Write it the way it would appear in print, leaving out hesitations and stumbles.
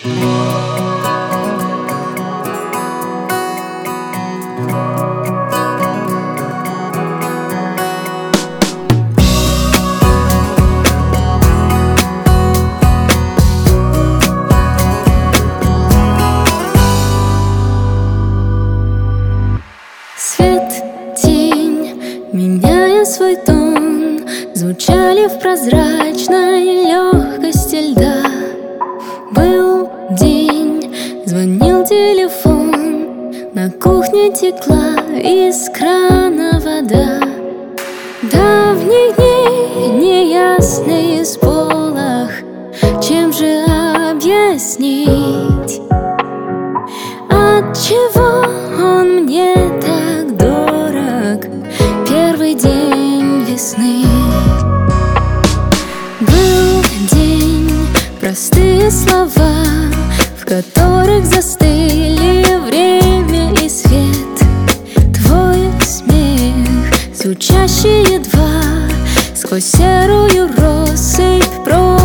Свет, тень, меняя свой тон, звучали в прозрачной легкости льда. Был день, звонил телефон, на кухне текла из крана вода. Давних дней неясный сполох, чем же объяснить, отчего он мне так дорог, первый день весны. Был день, простые слова, в которых застыли время и свет. Твой смех, звучащий едва сквозь серую россыпь